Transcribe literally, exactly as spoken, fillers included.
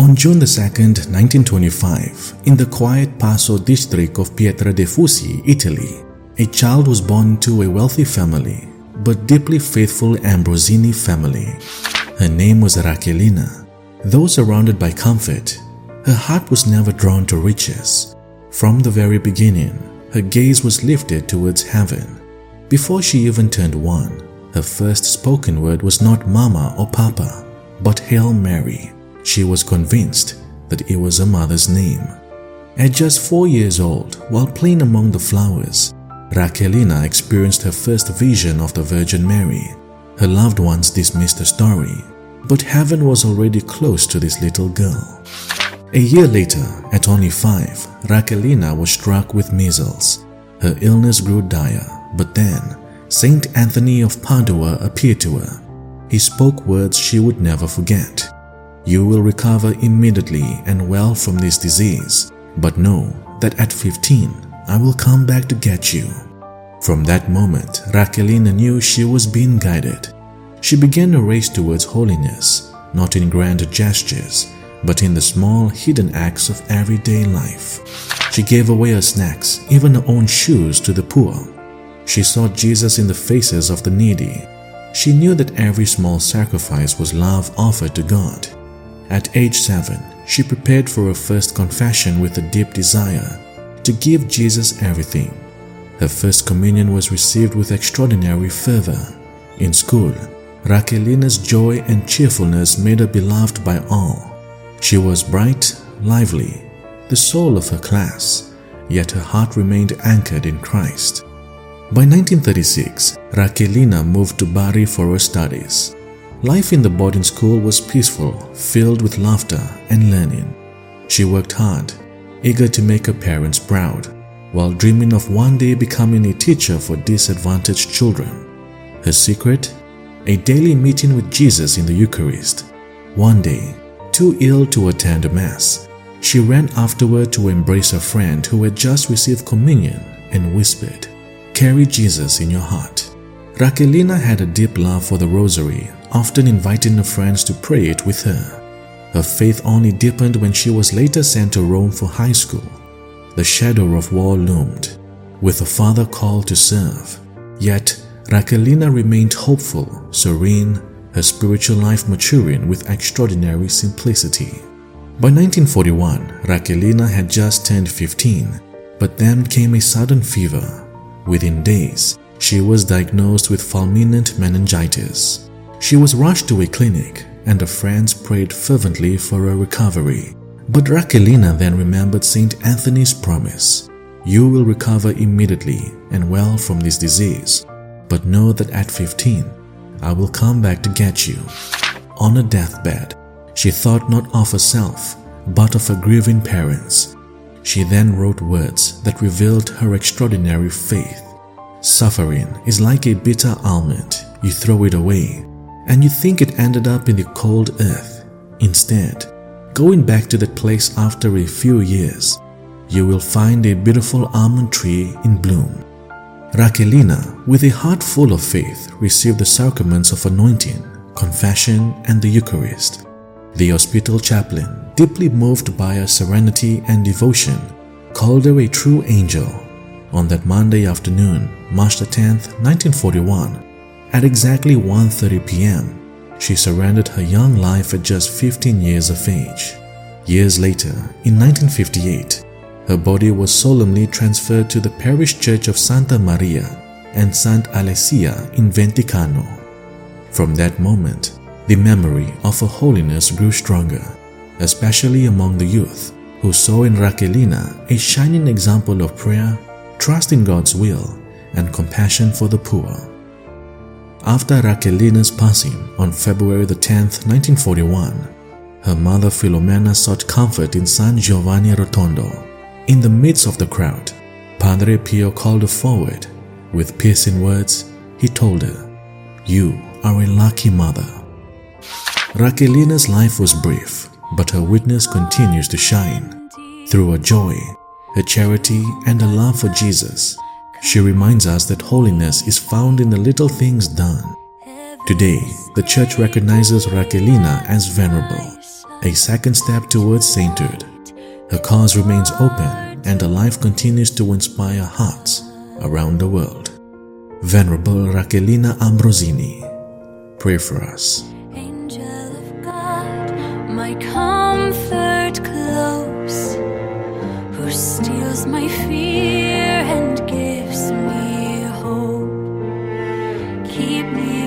On June the second, nineteen twenty-five, in the quiet Passo district of Pietradefusi, Italy, a child was born to a wealthy family, but deeply faithful Ambrosini family. Her name was Raquelina. Though surrounded by comfort, her heart was never drawn to riches. From the very beginning, her gaze was lifted towards heaven. Before she even turned one, her first spoken word was not Mama or Papa, but Hail Mary. She was convinced that it was her mother's name. At just four years old, while playing among the flowers, Raquelina experienced her first vision of the Virgin Mary. Her loved ones dismissed the story, but heaven was already close to this little girl. A year later, at only five, Raquelina was struck with measles. Her illness grew dire, but then Saint Anthony of Padua appeared to her. He spoke words she would never forget. You will recover immediately and well from this disease, but know that at fifteen, I will come back to get you. From that moment, Raquelina knew she was being guided. She began a race towards holiness, not in grand gestures, but in the small, hidden acts of everyday life. She gave away her snacks, even her own shoes, to the poor. She saw Jesus in the faces of the needy. She knew that every small sacrifice was love offered to God. At age seven, she prepared for her first confession with a deep desire to give Jesus everything. Her first communion was received with extraordinary fervor. In school, Raquelina's joy and cheerfulness made her beloved by all. She was bright, lively, the soul of her class, yet her heart remained anchored in Christ. By nineteen thirty-six, Raquelina moved to Bari for her studies. Life in the boarding school was peaceful, filled with laughter and learning. She worked hard, eager to make her parents proud, while dreaming of one day becoming a teacher for disadvantaged children. Her secret? A daily meeting with Jesus in the Eucharist. One day, too ill to attend Mass, she ran afterward to embrace her friend who had just received communion and whispered, "Carry Jesus in your heart." Raquelina had a deep love for the Rosary, often inviting her friends to pray it with her. Her faith only deepened when she was later sent to Rome for high school. The shadow of war loomed, with a father called to serve. Yet, Raquelina remained hopeful, serene, her spiritual life maturing with extraordinary simplicity. By nineteen forty-one, Raquelina had just turned fifteen, but then came a sudden fever. Within days, she was diagnosed with fulminant meningitis. She was rushed to a clinic, and her friends prayed fervently for her recovery. But Raquelina then remembered Saint Anthony's promise, "You will recover immediately and well from this disease, but know that at fifteen, I will come back to get you." On her deathbed, she thought not of herself, but of her grieving parents. She then wrote words that revealed her extraordinary faith. "Suffering is like a bitter almond. You throw it away, and you think it ended up in the cold earth. Instead, going back to that place after a few years, you will find a beautiful almond tree in bloom." Raquelina, with a heart full of faith, received the sacraments of anointing, confession, and the Eucharist. The hospital chaplain, deeply moved by her serenity and devotion, called her a true angel. On that Monday afternoon, March the tenth, nineteen forty-one, at exactly one thirty p m, she surrendered her young life at just fifteen years of age. Years later, in nineteen fifty-eight, her body was solemnly transferred to the parish church of Santa Maria and Santa Alessia in Venticano. From that moment, the memory of her holiness grew stronger, especially among the youth, who saw in Raquelina a shining example of prayer, trust in God's will, and compassion for the poor. After Raquelina's passing on February the tenth, nineteen forty-one, her mother Filomena sought comfort in San Giovanni Rotondo. In the midst of the crowd, Padre Pio called her forward. With piercing words, he told her, "You are a lucky mother." Raquelina's life was brief, but her witness continues to shine. Through her joy, her charity, and her love for Jesus, she reminds us that holiness is found in the little things done. Today, the Church recognizes Raquelina as venerable. a second step towards sainthood. Her cause remains open and her life continues to inspire hearts around the world. Venerable Raquelina Ambrosini, pray for us. Angel of God, my comfort close, who steals my fear and gives me hope. Keep me